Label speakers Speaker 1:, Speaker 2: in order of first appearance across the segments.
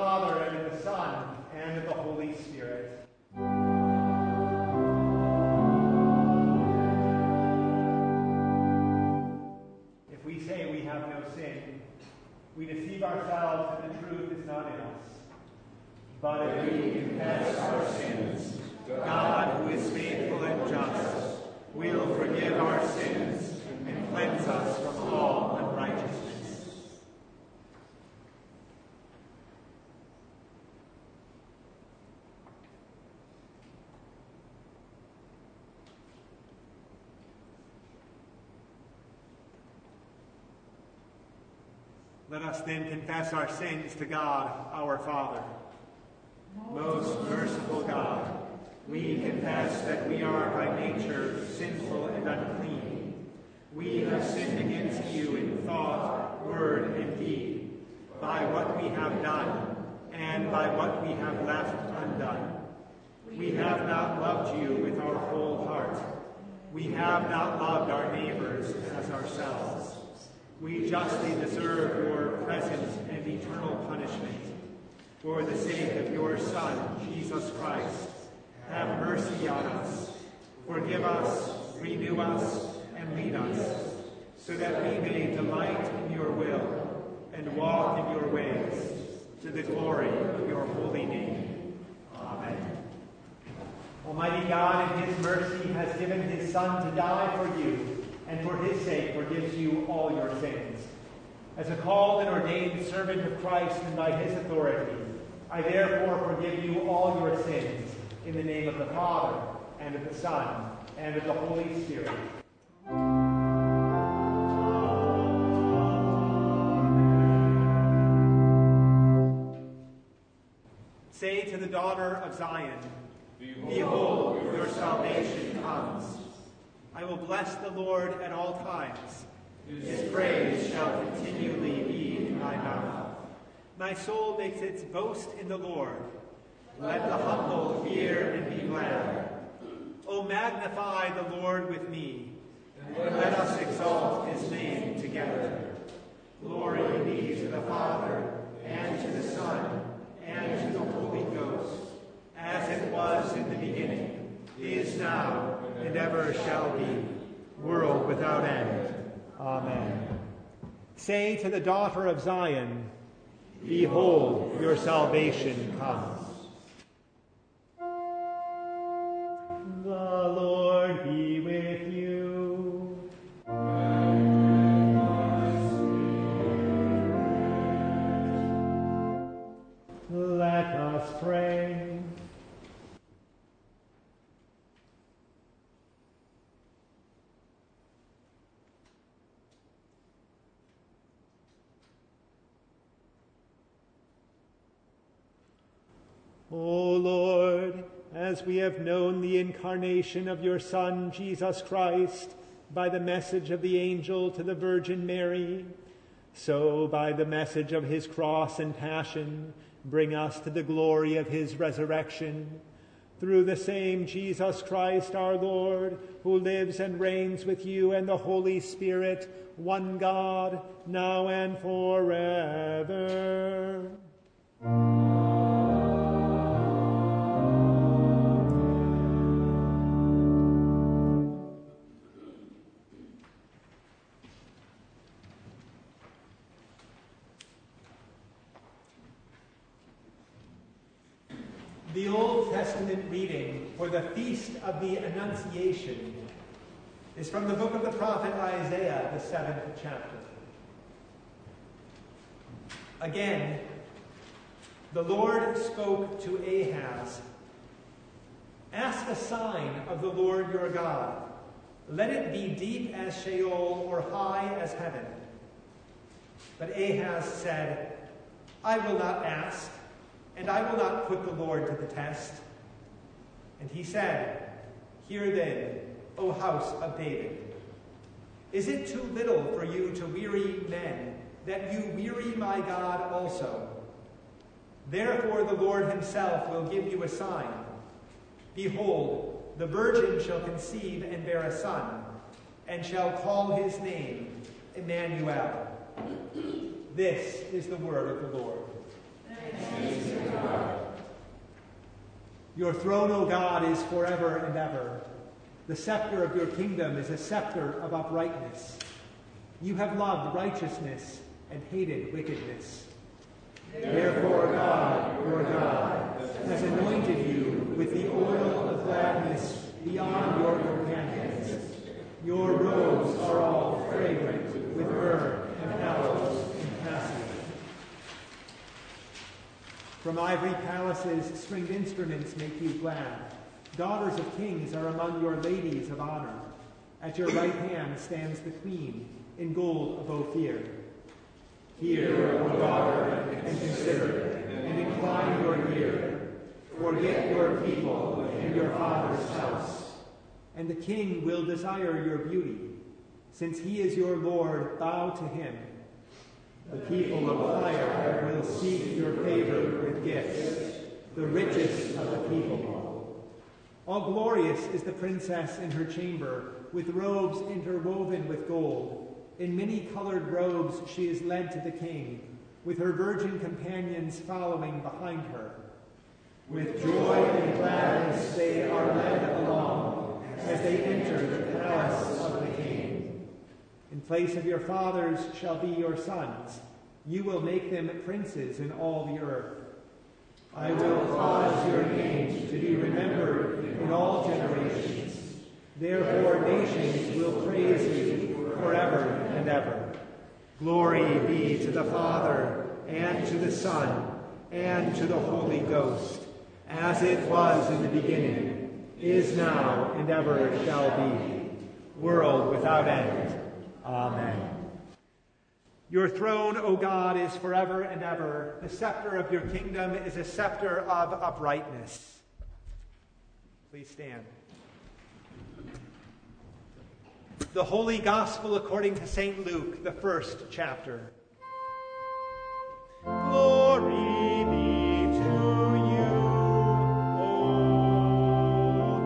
Speaker 1: Father, and of the Son, and of the Holy Spirit. If we say we have no sin, we deceive ourselves and the truth is not in us. But if we confess our sins, God, who is faithful and just, will forgive our sins and cleanse us from all unrighteousness. Let us then confess our sins to God, our Father. Most merciful God, we confess that we are by nature sinful and unclean. We have sinned against you in thought, word, and deed, by what we have done, and by what we have left undone. We have not loved you with our whole heart. We have not loved our neighbors as ourselves. We justly deserve your present and eternal punishment. For the sake of your Son, Jesus Christ, have mercy on us. Forgive us, renew us, and lead us, so that we may delight in your will and walk in your ways, to the glory of your holy name. Amen. Almighty God, in his mercy, has given his Son to die for you, and for his sake forgives you all your sins. As a called and ordained servant of Christ and by his authority, I therefore forgive you all your sins, in the name of the Father, and of the Son, and of the Holy Spirit. Say to the daughter of Zion, Behold, your salvation comes. I will bless the Lord at all times. His praise shall continually be in my mouth. My soul makes its boast in the Lord. Let the humble hear and be glad. O magnify the Lord with me, and let us exalt his name together. Glory be to the Father, and to the Son, and to the Holy Ghost, as it was in the beginning, is now, and ever shall be, world without end. Amen. Say to the daughter of Zion, Behold, your salvation comes. The Lord be with you. And my spirit. Let us pray. O Lord, as we have known the incarnation of your Son, Jesus Christ, by the message of the angel to the Virgin Mary, so by the message of his cross and passion, bring us to the glory of his resurrection. Through the same Jesus Christ our Lord, who lives and reigns with you and the Holy Spirit, one God, now and forever. The Old Testament reading for the Feast of the Annunciation is from the book of the prophet Isaiah, the 7th chapter. Again, the Lord spoke to Ahaz, Ask a sign of the Lord your God. Let it be deep as Sheol or high as heaven. But Ahaz said, I will not ask, and I will not put the Lord to the test. And he said, Hear then, O house of David. Is it too little for you to weary men, that you weary my God also? Therefore the Lord himself will give you a sign. Behold, the virgin shall conceive and bear a son, and shall call his name Emmanuel. This is the word of the Lord. Thanks Your throne, O God, is forever and ever. The scepter of your kingdom is a scepter of uprightness. You have loved righteousness and hated wickedness. Therefore God, your God, has anointed you with the oil of gladness beyond your companions. Your robes are all fragrant with myrrh and aloes and cassia. From ivory palaces, stringed instruments make you glad. Daughters of kings are among your ladies of honor. At your right hand stands the queen, in gold of Ophir. Hear, O daughter, and consider, and incline your ear. Forget your people and your father's house. And the king will desire your beauty. Since he is your Lord, bow to him. The people of fire will seek your favor with gifts, the richest of the people. All glorious is the princess in her chamber, with robes interwoven with gold. In many-colored robes she is led to the king, with her virgin companions following behind her. With joy and gladness they are led along as they enter the palace of the king. In place of your fathers shall be your sons. You will make them princes in all the earth. I will cause your name to be remembered in all generations. Therefore nations will praise you forever and ever. Glory be to the Father, and to the Son, and to the Holy Ghost, as it was in the beginning, is now, and ever shall be, world without end. Amen. Your throne, O God, is forever and ever. The scepter of your kingdom is a scepter of uprightness. Please stand. The Holy Gospel according to St. Luke, the first chapter. Glory be to you, O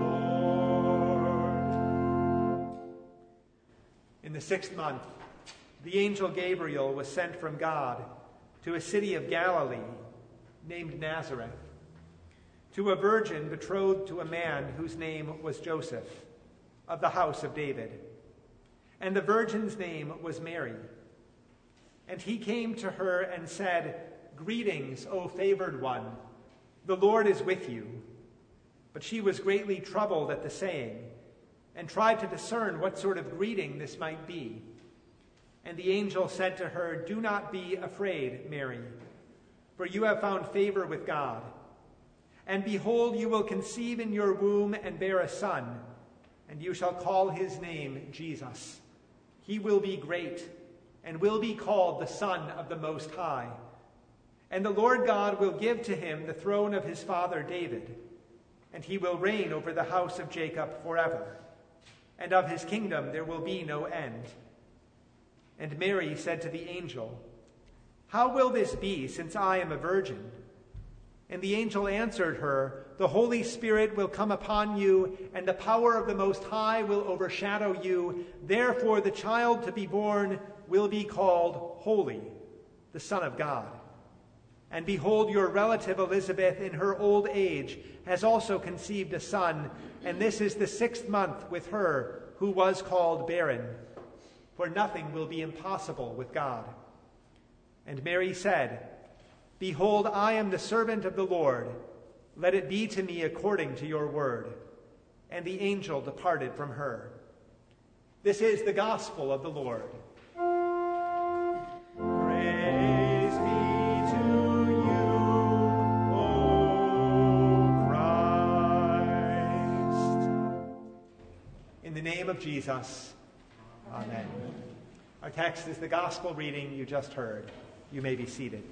Speaker 1: Lord. In the 6th month, the angel Gabriel was sent from God to a city of Galilee named Nazareth, to a virgin betrothed to a man whose name was Joseph, of the house of David. And the virgin's name was Mary. And he came to her and said, "Greetings, O favored one, the Lord is with you." But she was greatly troubled at the saying, and tried to discern what sort of greeting this might be. And the angel said to her, "Do not be afraid, Mary, for you have found favor with God. And behold, you will conceive in your womb and bear a son, and you shall call his name Jesus. He will be great, and will be called the Son of the Most High. And the Lord God will give to him the throne of his father David, and he will reign over the house of Jacob forever, and of his kingdom there will be no end." And Mary said to the angel, "How will this be, since I am a virgin?" And the angel answered her, "The Holy Spirit will come upon you, and the power of the Most High will overshadow you. Therefore the child to be born will be called Holy, the Son of God. And behold, your relative Elizabeth in her old age has also conceived a son, and this is the 6th month with her who was called barren. For nothing will be impossible with God." And Mary said, "Behold, I am the servant of the Lord. Let it be to me according to your word." And the angel departed from her. This is the gospel of the Lord. Praise be to you, O Christ. In the name of Jesus, amen. Our text is the gospel reading you just heard. You may be seated.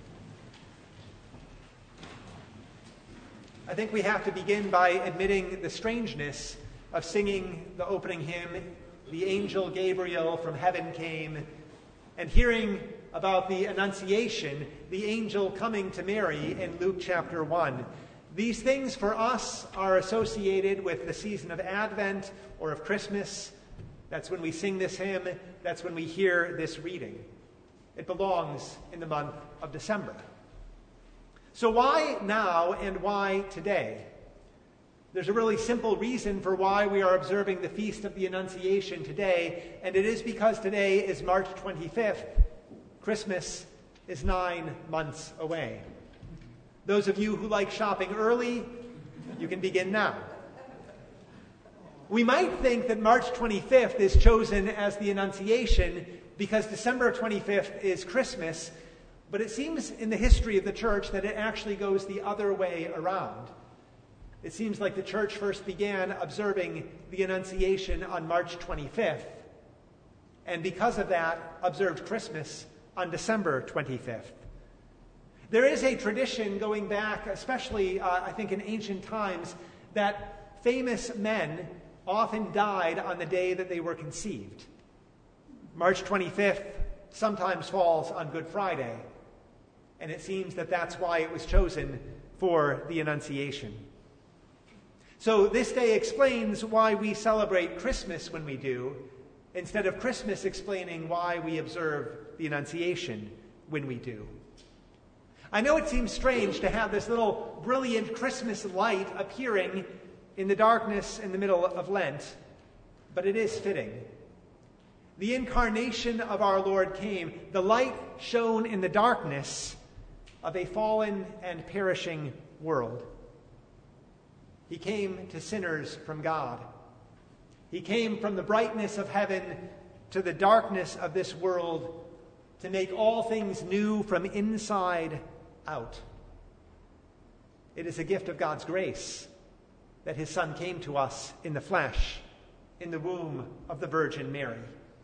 Speaker 1: I think we have to begin by admitting the strangeness of singing the opening hymn, "The angel Gabriel from heaven came," and hearing about the Annunciation, the angel coming to Mary in Luke chapter 1. These things for us are associated with the season of Advent or of Christmas. That's when we sing this hymn. That's when we hear this reading. It belongs in the month of December. So why now and why today? There's a really simple reason for why we are observing the Feast of the Annunciation today, and it is because today is March 25th. Christmas is 9 months away. Those of you who like shopping early, you can begin now. We might think that March 25th is chosen as the Annunciation because December 25th is Christmas, but it seems in the history of the church that it actually goes the other way around. It seems like the church first began observing the Annunciation on March 25th, and because of that, observed Christmas on December 25th. There is a tradition going back, especially I think in ancient times, that famous men often died on the day that they were conceived. March 25th sometimes falls on Good Friday, and it seems that that's why it was chosen for the Annunciation. So this day explains why we celebrate Christmas when we do, instead of Christmas explaining why we observe the Annunciation when we do. I know it seems strange to have this little brilliant Christmas light appearing in the darkness in the middle of Lent, but it is fitting. The incarnation of our Lord came. The light shone in the darkness of a fallen and perishing world. He came to sinners from God. He came from the brightness of heaven to the darkness of this world to make all things new from inside out. It is a gift of God's grace that his Son came to us in the flesh, in the womb of the Virgin Mary.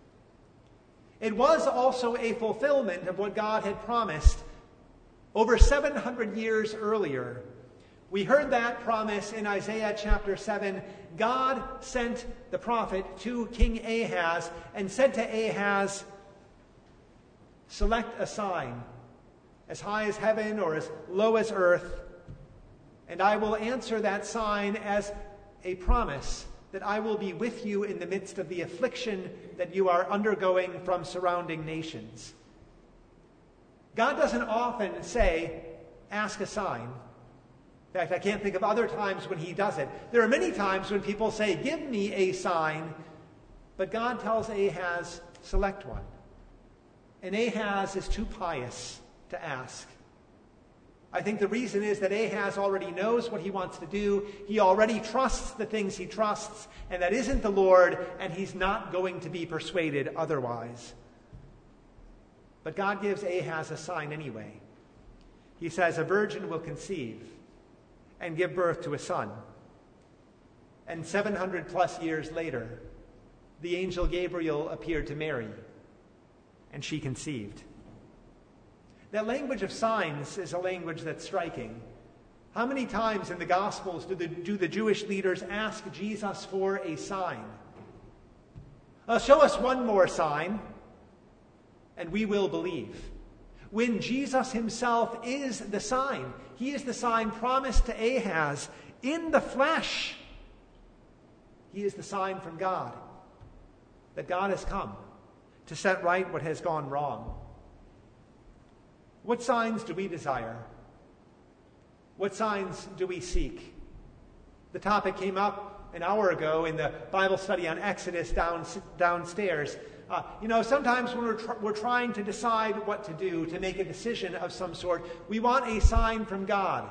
Speaker 1: It was also a fulfillment of what God had promised over 700 years earlier. We heard that promise in Isaiah chapter 7. God sent the prophet to King Ahaz and said to Ahaz, "Select a sign, as high as heaven or as low as earth, and I will answer that sign as a promise that I will be with you in the midst of the affliction that you are undergoing from surrounding nations." God doesn't often say, "Ask a sign." In fact, I can't think of other times when he does it. There are many times when people say, "Give me a sign," but God tells Ahaz, "Select one." And Ahaz is too pious to ask. I think the reason is that Ahaz already knows what he wants to do. He already trusts the things he trusts, and that isn't the Lord, and he's not going to be persuaded otherwise. But God gives Ahaz a sign anyway. He says, "A virgin will conceive and give birth to a son." And 700 plus years later, the angel Gabriel appeared to Mary, and she conceived. That language of signs is a language that's striking. How many times in the Gospels do the Jewish leaders ask Jesus for a sign? Show us one more sign, and we will believe. When Jesus himself is the sign, he is the sign promised to Ahaz in the flesh. He is the sign from God that God has come to set right what has gone wrong. What signs do we desire? What signs do we seek? The topic came up an hour ago in the Bible study on Exodus downstairs. Sometimes when we're trying to decide what to do, to make a decision of some sort, we want a sign from God.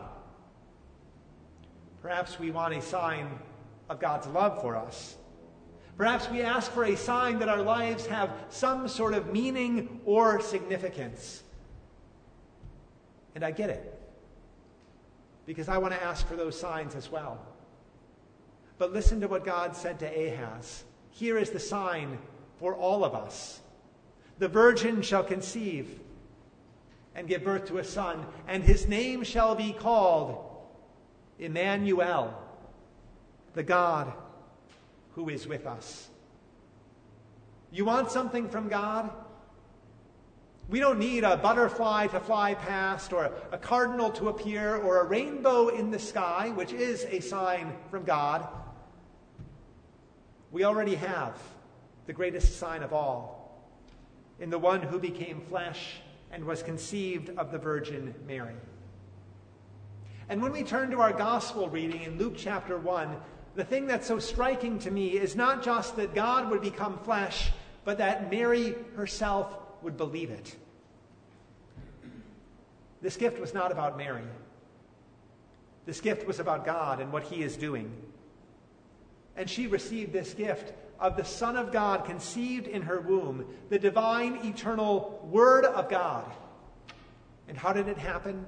Speaker 1: Perhaps we want a sign of God's love for us. Perhaps we ask for a sign that our lives have some sort of meaning or significance. And I get it, because I want to ask for those signs as well. But listen to what God said to Ahaz. Here is the sign for all of us. The virgin shall conceive and give birth to a son, and his name shall be called Emmanuel, the God who is with us. You want something from God? We don't need a butterfly to fly past, or a cardinal to appear, or a rainbow in the sky, which is a sign from God. We already have the greatest sign of all, in the one who became flesh and was conceived of the Virgin Mary. And when we turn to our gospel reading in Luke chapter 1, the thing that's so striking to me is not just that God would become flesh, but that Mary herself would believe it. This gift was not about Mary. This gift was about God and what he is doing. And she received this gift of the Son of God conceived in her womb, the divine, eternal Word of God. And how did it happen?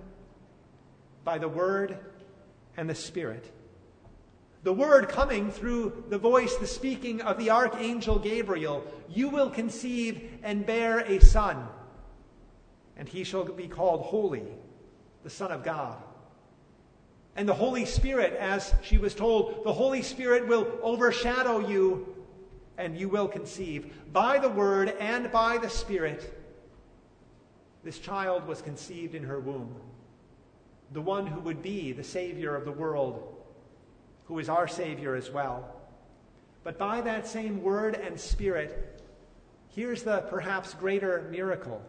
Speaker 1: By the Word and the Spirit. The Word coming through the voice, the speaking of the archangel Gabriel. You will conceive and bear a son, and he shall be called Holy, the Son of God. And the Holy Spirit, as she was told, the Holy Spirit will overshadow you, and you will conceive. By the Word and by the Spirit, this child was conceived in her womb. The one who would be the Savior of the world, who is our Savior as well. But by that same Word and Spirit, here's the perhaps greater miracle,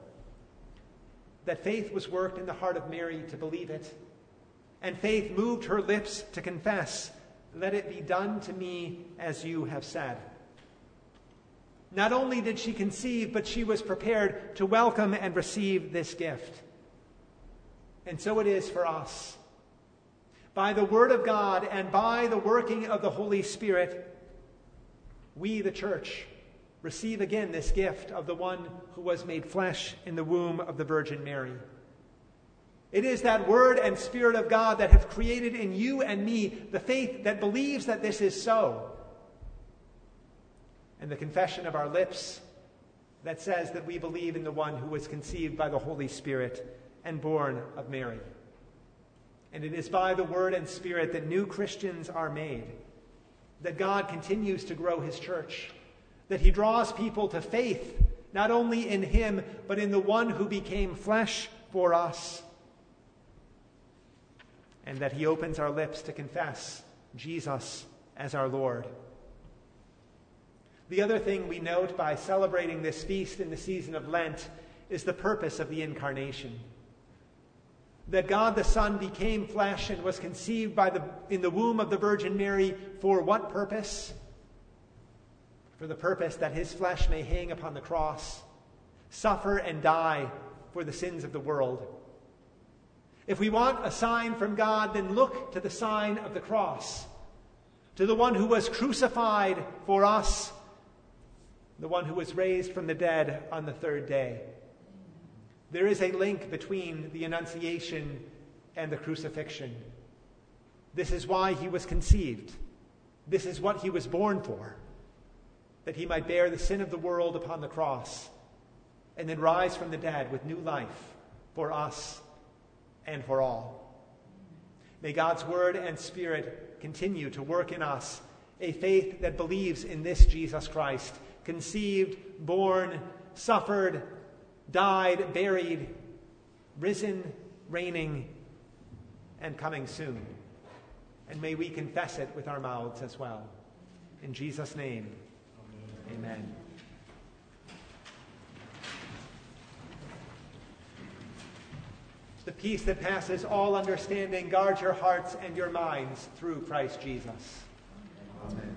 Speaker 1: that faith was worked in the heart of Mary to believe it, and faith moved her lips to confess, "Let it be done to me as you have said." Not only did she conceive, but she was prepared to welcome and receive this gift. And so it is for us. By the Word of God and by the working of the Holy Spirit, we, the church, receive again this gift of the one who was made flesh in the womb of the Virgin Mary. It is that Word and Spirit of God that have created in you and me the faith that believes that this is so, and the confession of our lips that says that we believe in the one who was conceived by the Holy Spirit and born of Mary. And it is by the Word and Spirit that new Christians are made, that God continues to grow his church, that he draws people to faith, not only in him, but in the one who became flesh for us, and that he opens our lips to confess Jesus as our Lord. The other thing we note by celebrating this feast in the season of Lent is the purpose of the Incarnation. That God the Son became flesh and was conceived in the womb of the Virgin Mary for what purpose? For the purpose that his flesh may hang upon the cross, suffer and die for the sins of the world. If we want a sign from God, then look to the sign of the cross, to the one who was crucified for us, the one who was raised from the dead on the third day. There is a link between the Annunciation and the crucifixion. This is why he was conceived. This is what he was born for, that he might bear the sin of the world upon the cross and then rise from the dead with new life for us and for all. May God's Word and Spirit continue to work in us a faith that believes in this Jesus Christ, conceived, born, suffered, died, buried, risen, reigning, and coming soon. And may we confess it with our mouths as well. In Jesus' name, amen. The peace that passes all understanding guard your hearts and your minds through Christ Jesus. Amen.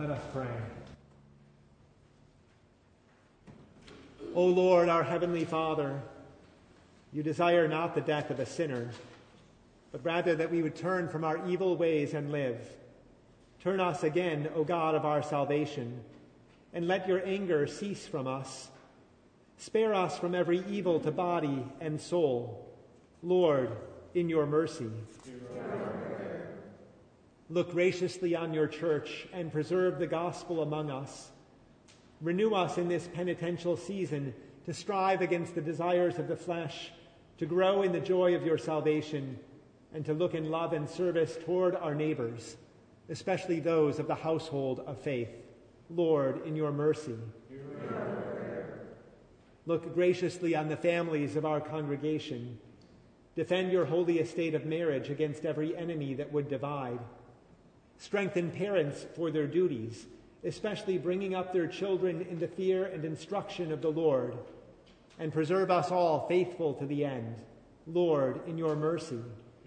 Speaker 1: Let us pray. O Lord, our heavenly Father, you desire not the death of a sinner, but rather that we would turn from our evil ways and live. Turn us again, O God of our salvation, and let your anger cease from us. Spare us from every evil to body and soul. Lord, in your mercy. Look graciously on your church and preserve the gospel among us. Renew us in this penitential season to strive against the desires of the flesh, to grow in the joy of your salvation, and to look in love and service toward our neighbors, especially those of the household of faith. Lord, in your mercy. Look graciously on the families of our congregation. Defend your holy estate of marriage against every enemy that would divide. Strengthen parents for their duties, especially bringing up their children in the fear and instruction of the Lord, and preserve us all faithful to the end. Lord, in your mercy.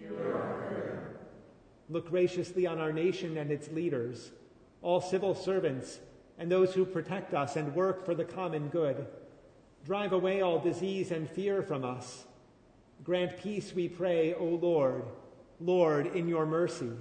Speaker 1: Look graciously on our nation and its leaders, all civil servants, and those who protect us and work for the common good. Drive away all disease and fear from us. Grant peace, we pray, O Lord. Lord, in your mercy.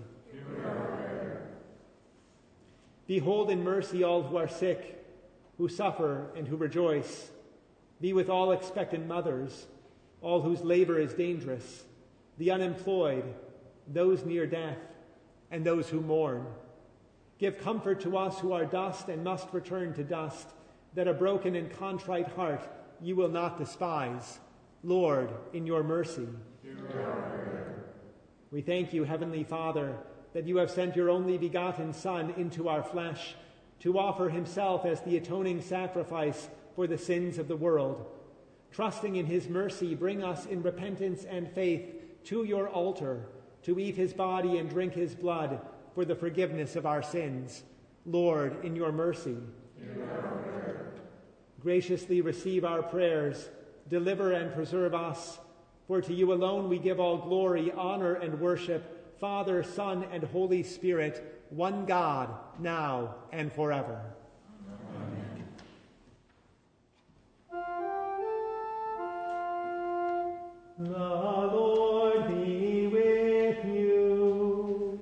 Speaker 1: Behold in mercy all who are sick, who suffer, and who rejoice. Be with all expectant mothers, all whose labor is dangerous, the unemployed, those near death, and those who mourn. Give comfort to us who are dust and must return to dust, that a broken and contrite heart you will not despise. Lord, in your mercy. We thank you, Heavenly Father, that you have sent your only begotten Son into our flesh to offer himself as the atoning sacrifice for the sins of the world. Trusting in his mercy, bring us in repentance and faith to your altar to eat his body and drink his blood for the forgiveness of our sins. Lord, in your mercy. Graciously receive our prayers, deliver and preserve us, for to you alone we give all glory, honor, and worship, Father, Son, and Holy Spirit, one God, now and forever. Amen. The Lord be with you.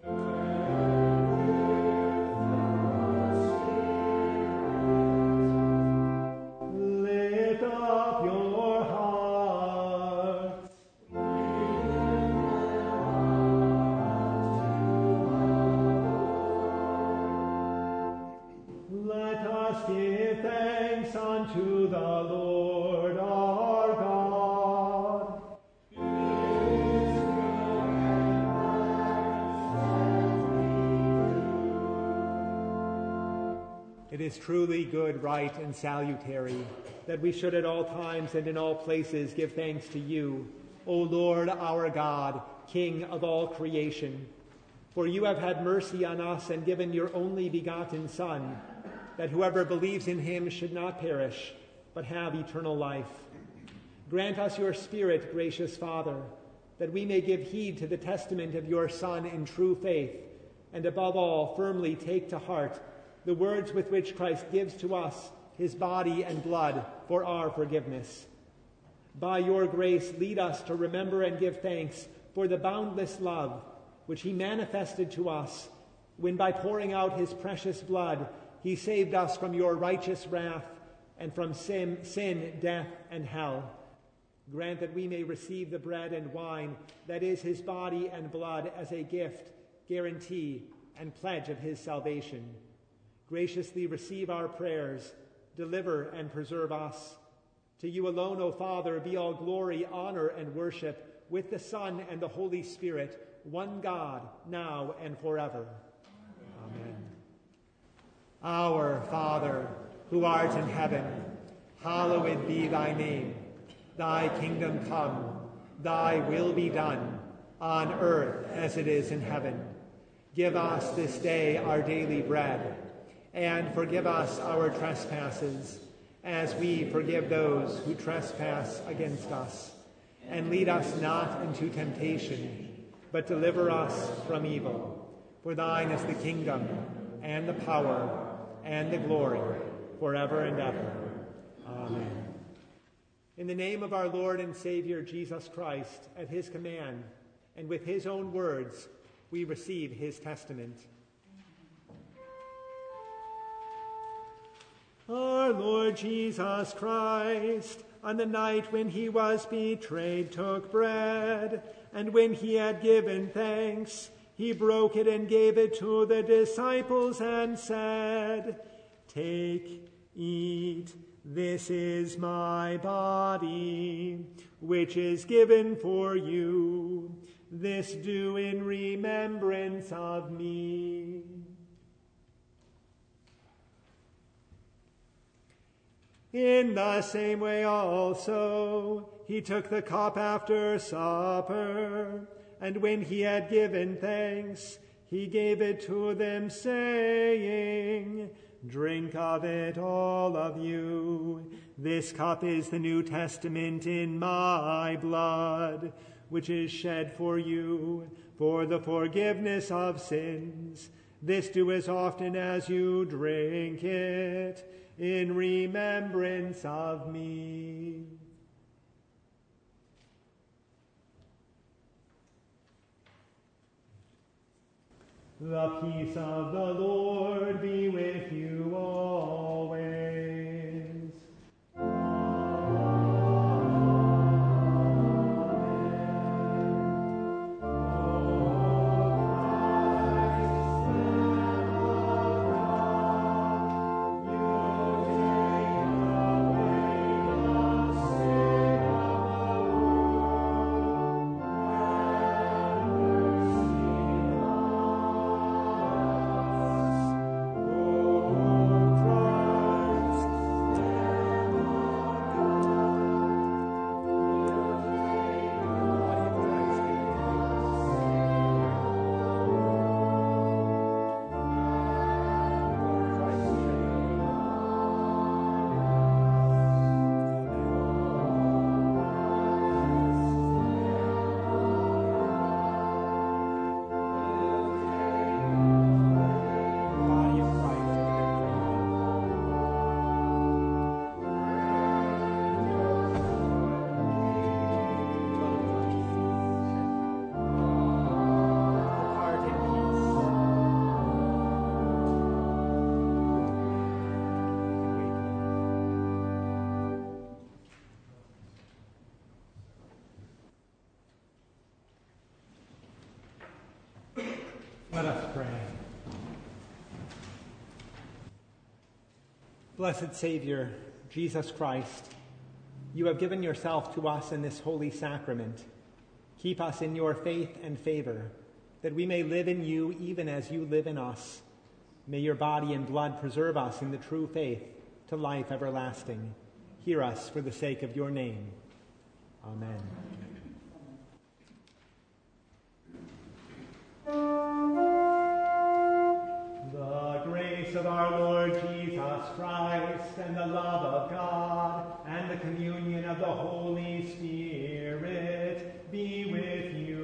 Speaker 1: Lift up your hearts. Let us give thanks unto the Lord our God. It is truly good, right, and salutary that we should at all times and in all places give thanks to you, O Lord our God, King of all creation. For you have had mercy on us and given your only begotten Son, that whoever believes in him should not perish, but have eternal life. Grant us your Spirit, gracious Father, that we may give heed to the testament of your Son in true faith, and above all firmly take to heart the words with which Christ gives to us his body and blood for our forgiveness. By your grace, lead us to remember and give thanks for the boundless love which he manifested to us when by pouring out his precious blood he saved us from your righteous wrath and from sin, death, and hell. Grant that we may receive the bread and wine that is his body and blood as a gift, guarantee, and pledge of his salvation. Graciously receive our prayers, deliver and preserve us. To you alone, O Father, be all glory, honor, and worship, with the Son and the Holy Spirit, one God, now and forever. Amen. Our Father, who art in heaven, hallowed be thy name. Thy kingdom come, thy will be done, on earth as it is in heaven. Give us this day our daily bread, and forgive us our trespasses, as we forgive those who trespass against us. And lead us not into temptation, but deliver us from evil. For thine is the kingdom, and the power, and the glory, forever and ever. Amen. In the name of our Lord and Savior Jesus Christ, at his command, and with his own words, we receive his testament. Our Lord Jesus Christ, on the night when he was betrayed, took bread, and when he had given thanks, he broke it and gave it to the disciples and said, "Take, eat, this is my body, which is given for you. This do in remembrance of me." In the same way also, he took the cup after supper, and when he had given thanks, he gave it to them, saying, "Drink of it, all of you. This cup is the New Testament in my blood, which is shed for you for the forgiveness of sins. This do as often as you drink it, in remembrance of me." The peace of the Lord be with you always. Let us pray. Blessed Savior, Jesus Christ, you have given yourself to us in this holy sacrament. Keep us in your faith and favor, that we may live in you even as you live in us. May your body and blood preserve us in the true faith to life everlasting. Hear us for the sake of your name. Amen. The grace of our Lord Jesus Christ, and the love of God, and the communion of the Holy Spirit be with you